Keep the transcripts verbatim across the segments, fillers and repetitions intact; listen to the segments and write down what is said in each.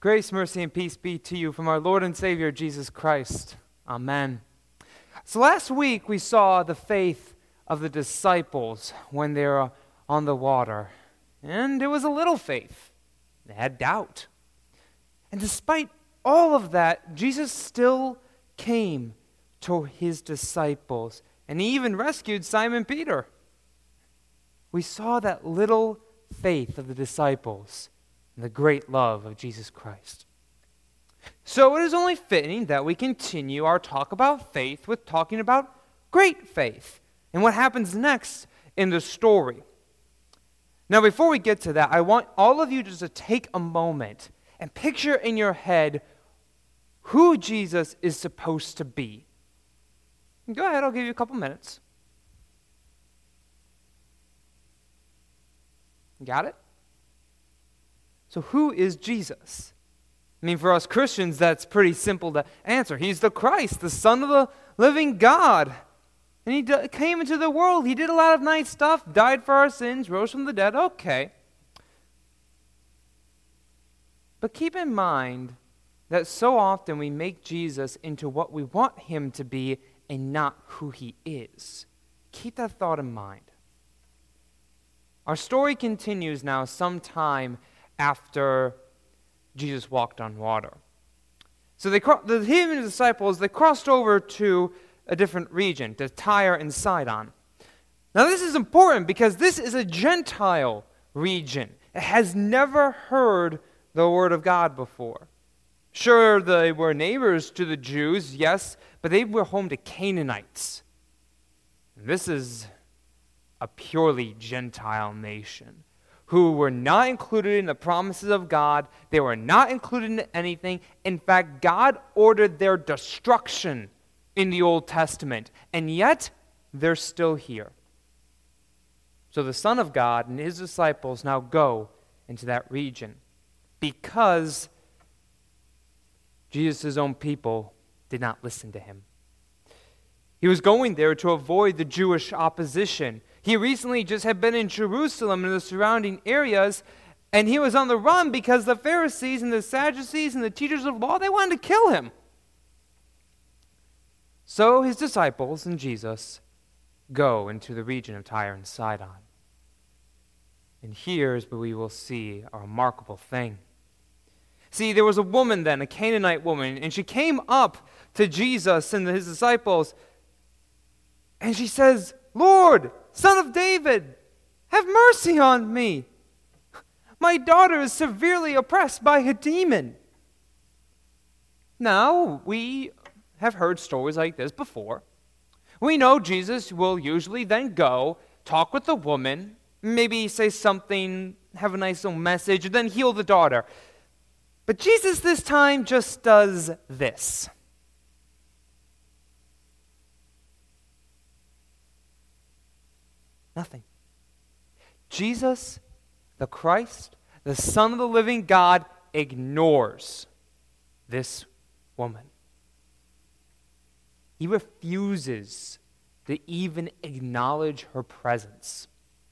Grace, mercy, and peace be to you from our Lord and Savior, Jesus Christ. Amen. So last week we saw the faith of the disciples when they were on the water. And it was a little faith. They had doubt. And despite all of that, Jesus still came to his disciples. And he even rescued Simon Peter. We saw that little faith of the disciples and the great love of Jesus Christ. So it is only fitting that we continue our talk about faith with talking about great faith and what happens next in the story. Now, before we get to that, I want all of you just to take a moment and picture in your head who Jesus is supposed to be. Go ahead, I'll give you a couple minutes. Got it? So who is Jesus? I mean, for us Christians, that's pretty simple to answer. He's the Christ, the Son of the living God. And he d- came into the world. He did a lot of nice stuff, died for our sins, rose from the dead. Okay. But keep in mind that so often we make Jesus into what we want him to be and not who he is. Keep that thought in mind. Our story continues now sometime after Jesus walked on water. So they, the him and his disciples, they crossed over to a different region, to Tyre and Sidon. Now this is important because this is a Gentile region. It has never heard the word of God before. Sure, they were neighbors to the Jews, yes, but they were home to Canaanites. And this is a purely Gentile nation who were not included in the promises of God. They were not included in anything. In fact, God ordered their destruction in the Old Testament, and yet they're still here. So the Son of God and his disciples now go into that region because Jesus' own people did not listen to him. He was going there to avoid the Jewish opposition. He recently just had been in Jerusalem and the surrounding areas, and he was on the run because the Pharisees and the Sadducees and the teachers of law, they wanted to kill him. So his disciples and Jesus go into the region of Tyre and Sidon. And here's where we will see a remarkable thing. See, there was a woman then, a Canaanite woman, and she came up to Jesus and his disciples, and she says, "Lord, Son of David, have mercy on me. My daughter is severely oppressed by a demon." Now, we have heard stories like this before. We know Jesus will usually then go, talk with the woman, maybe say something, have a nice little message, and then heal the daughter. But Jesus this time just does this. Nothing. Jesus, the Christ, the Son of the living God, ignores this woman. He refuses to even acknowledge her presence.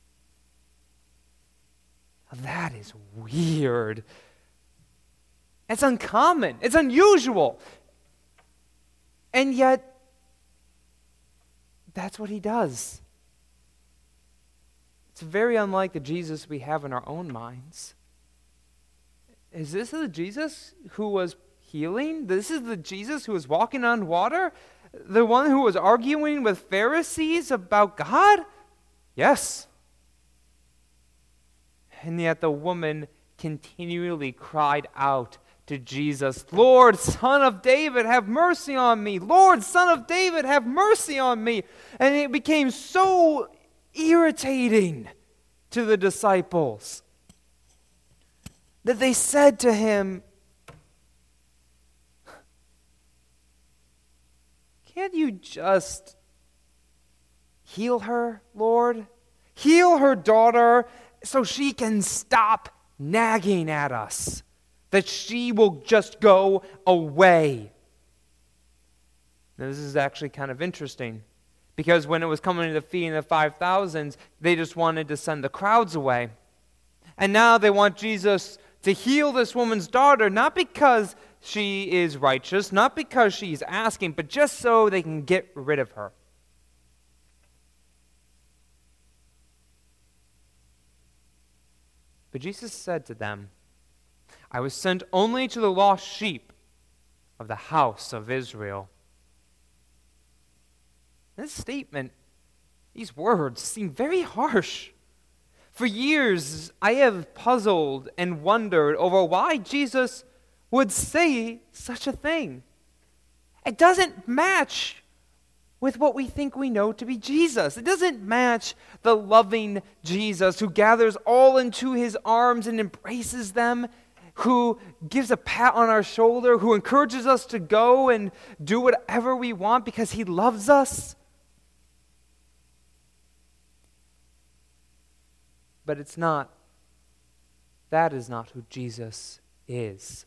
Now, that is weird. It's uncommon. It's unusual. And yet, that's what he does. It's very unlike the Jesus we have in our own minds. Is this the Jesus who was healing? This is the Jesus who was walking on water? The one who was arguing with Pharisees about God? Yes. And yet the woman continually cried out to Jesus, "Lord, Son of David, have mercy on me. Lord, Son of David, have mercy on me." And it became so irritating to the disciples that they said to him, "Can't you just heal her, Lord? Heal her daughter so she can stop nagging at us, that she will just go away." Now, this is actually kind of interesting, because when it was coming to the feeding of the five thousands, they just wanted to send the crowds away. And now they want Jesus to heal this woman's daughter, not because she is righteous, not because she's asking, but just so they can get rid of her. But Jesus said to them, I was sent only to the lost sheep of the house of Israel. This statement, these words seem very harsh. For years, I have puzzled and wondered over why Jesus would say such a thing. It doesn't match with what we think we know to be Jesus. It doesn't match the loving Jesus who gathers all into his arms and embraces them, who gives a pat on our shoulder, who encourages us to go and do whatever we want because he loves us. But it's not. That is not who Jesus is.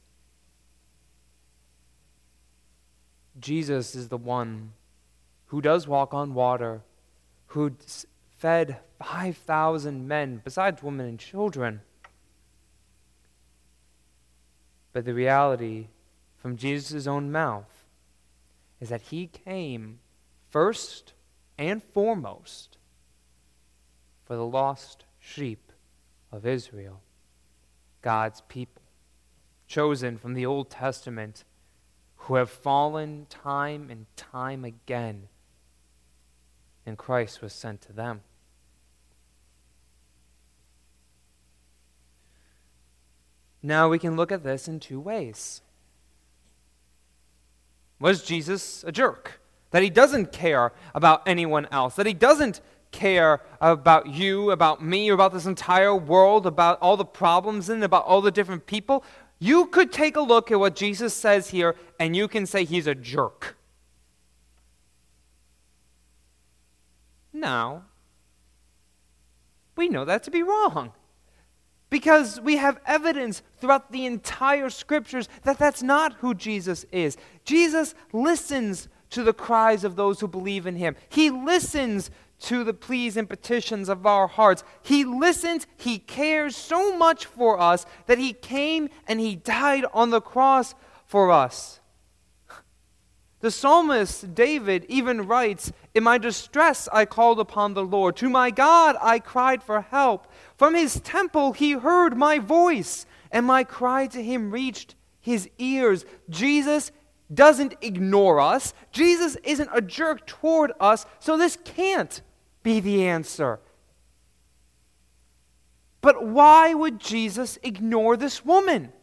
Jesus is the one who does walk on water, who fed five thousand men, besides women and children. But the reality from Jesus' own mouth is that he came first and foremost for the lost sheep of Israel, God's people, chosen from the Old Testament, who have fallen time and time again, and Christ was sent to them. Now we can look at this in two ways. Was Jesus a jerk? That he doesn't care about anyone else? That he doesn't care about you, about me, about this entire world, about all the problems in it, about all the different people? You could take a look at what Jesus says here and you can say he's a jerk. Now, we know that to be wrong. Because we have evidence throughout the entire scriptures that that's not who Jesus is. Jesus listens to the cries of those who believe in him. He listens to the pleas and petitions of our hearts. He listens, he cares so much for us that he came and he died on the cross for us. The psalmist David even writes, in my distress I called upon the Lord. To my God I cried for help. From his temple he heard my voice, and my cry to him reached his ears. Jesus doesn't ignore us. Jesus isn't a jerk toward us, so this can't be the answer. But why would Jesus ignore this woman?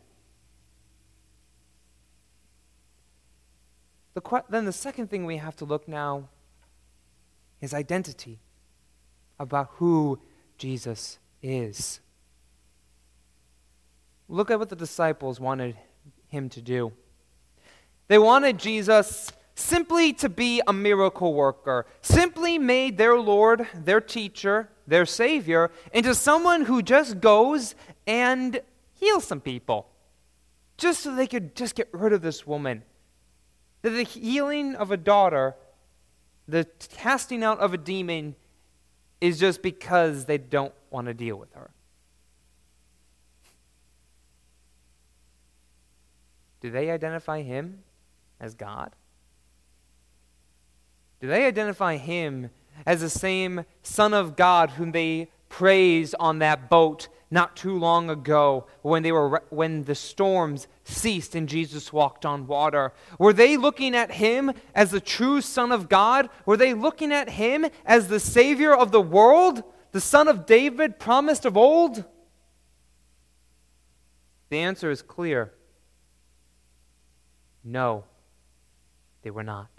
The, then the second thing we have to look now is identity, about who Jesus is. Look at what the disciples wanted him to do. They wanted Jesus simply to be a miracle worker, simply made their Lord, their teacher, their Savior, into someone who just goes and heals some people, just so they could just get rid of this woman. That the healing of a daughter, the casting out of a demon, is just because they don't want to deal with her. Do they identify him as God? Do they identify him as the same Son of God whom they praised on that boat not too long ago when they were when the storms ceased and Jesus walked on water? Were they looking at him as the true Son of God? Were they looking at him as the Savior of the world, the Son of David promised of old? The answer is clear. No, they were not.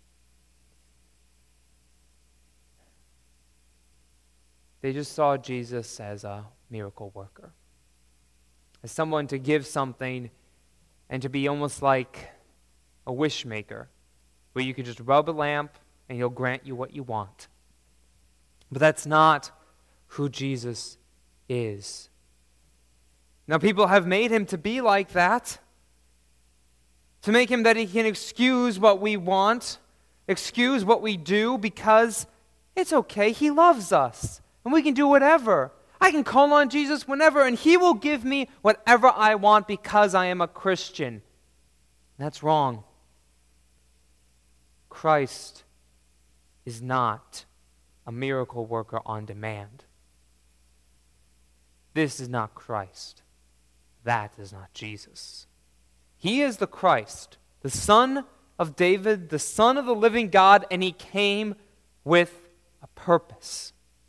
They just saw Jesus as a miracle worker, as someone to give something and to be almost like a wish maker, where you could just rub a lamp and he'll grant you what you want. But that's not who Jesus is. Now, people have made him to be like that, to make him that he can excuse what we want, excuse what we do, because it's okay, he loves us, and we can do whatever. I can call on Jesus whenever, and he will give me whatever I want because I am a Christian. That's wrong. Christ is not a miracle worker on demand. This is not Christ. That is not Jesus. He is the Christ, the Son of David, the Son of the living God, and he came with a purpose.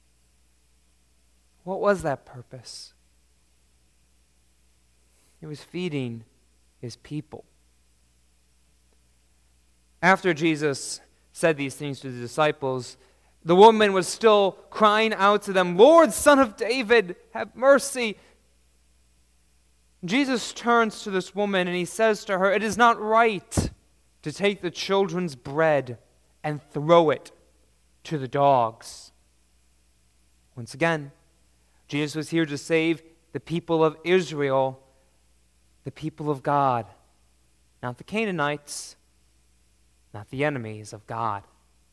What was that purpose? He was feeding his people. After Jesus said these things to the disciples, the woman was still crying out to them, "Lord, Son of David, have mercy." Jesus turns to this woman and he says to her, "It is not right to take the children's bread and throw it to the dogs." Once again, Jesus was here to save the people of Israel, the people of God, not the Canaanites, not the enemies of God.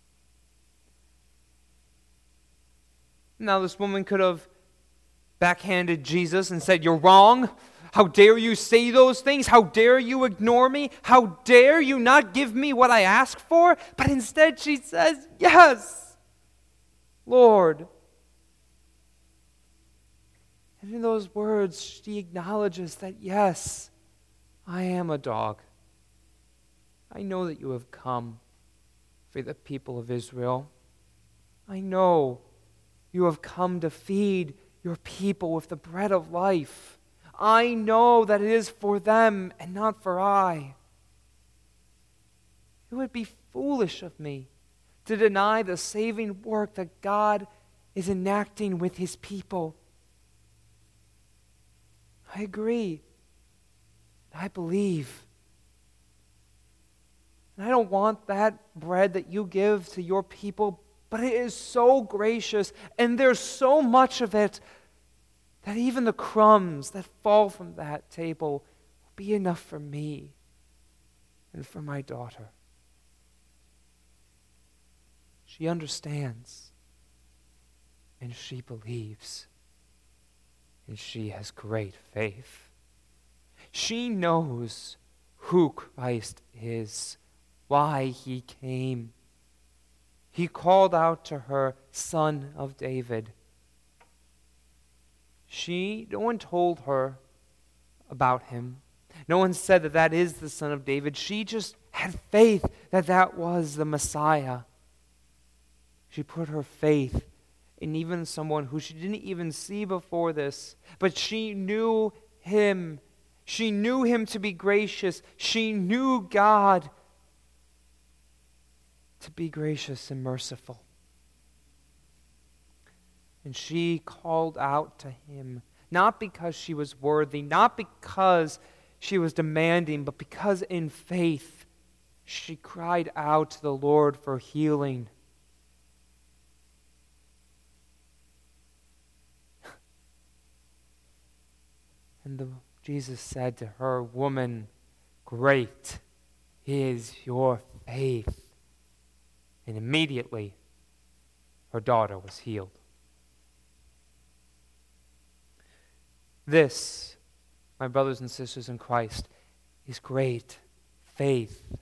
Now, this woman could have backhanded Jesus and said, "You're wrong. How dare you say those things? How dare you ignore me? How dare you not give me what I ask for?" But instead she says, "Yes, Lord." And in those words, she acknowledges that, yes, I am a dog. I know that you have come for the people of Israel. I know you have come to feed your people with the bread of life. I know that it is for them and not for I. It would be foolish of me to deny the saving work that God is enacting with his people. I agree. I believe. And I don't want that bread that you give to your people, but it is so gracious, and there's so much of it that even the crumbs that fall from that table will be enough for me and for my daughter. She understands, and she believes, and she has great faith. She knows who Christ is, why he came. He called out to her, "Son of David." She, no one told her about him. No one said that that is the Son of David. She just had faith that that was the Messiah. She put her faith in even someone who she didn't even see before this, but she knew him. She knew him to be gracious. She knew God to be gracious and merciful. And she called out to him, not because she was worthy, not because she was demanding, but because in faith she cried out to the Lord for healing. And the, Jesus said to her, "Woman, great is your faith." And immediately her daughter was healed. This, my brothers and sisters in Christ, is great faith.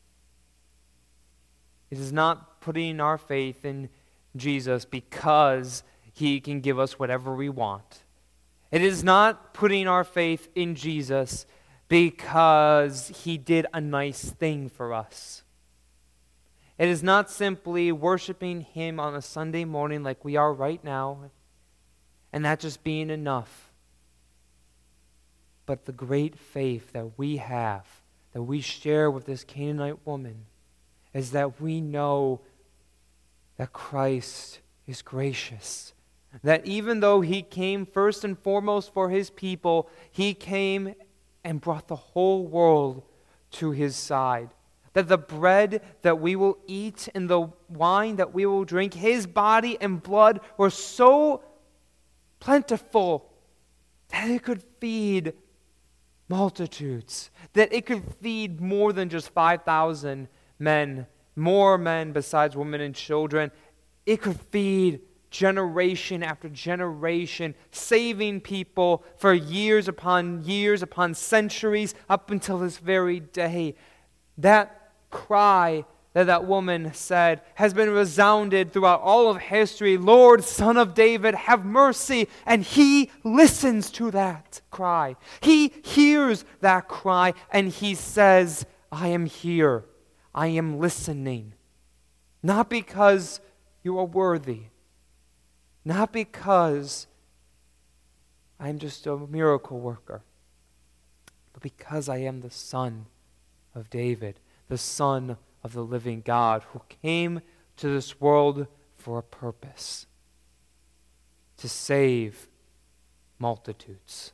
It is not putting our faith in Jesus because he can give us whatever we want. It is not putting our faith in Jesus because he did a nice thing for us. It is not simply worshiping him on a Sunday morning like we are right now, and that just being enough. But the great faith that we have, that we share with this Canaanite woman, is that we know that Christ is gracious. That even though he came first and foremost for his people, he came and brought the whole world to his side. That the bread that we will eat and the wine that we will drink, his body and blood were so plentiful that it could feed multitudes. That it could feed more than just five thousand men, more men besides women and children. It could feed generation after generation, saving people for years upon years upon centuries up until this very day. That cry that that woman said has been resounded throughout all of history. Lord, Son of David, have mercy. And he listens to that cry. He hears that cry and he says, I am here. I am listening. Not because you are worthy. Not because I'm just a miracle worker. But because I am the Son of David, the Son of the living God, who came to this world for a purpose, to save multitudes.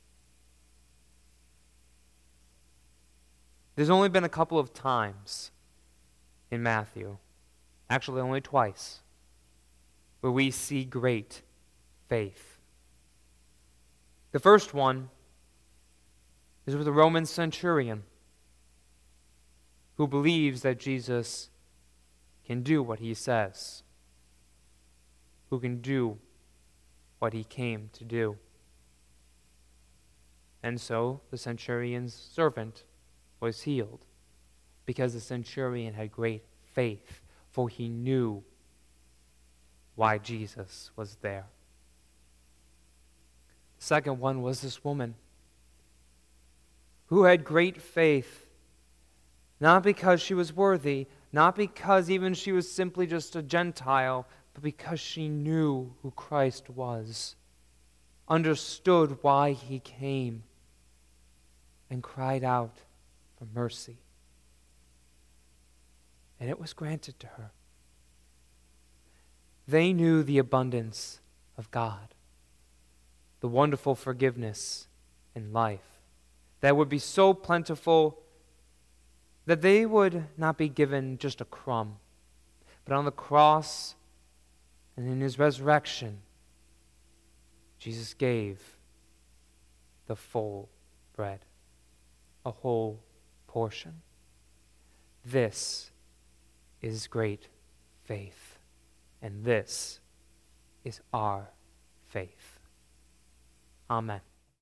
There's only been a couple of times in Matthew, actually only twice, where we see great faith. The first one is with a Roman centurion who believes that Jesus can do what he says, who can do what he came to do. And so the centurion's servant was healed because the centurion had great faith, for he knew why Jesus was there. The second one was this woman who had great faith, not because she was worthy, not because even she was simply just a Gentile, but because she knew who Christ was, understood why he came, and cried out for mercy. And it was granted to her. They knew the abundance of God, the wonderful forgiveness in life that would be so plentiful that they would not be given just a crumb, but on the cross and in his resurrection, Jesus gave the full bread, a whole portion. This is great faith, and this is our faith. Amen.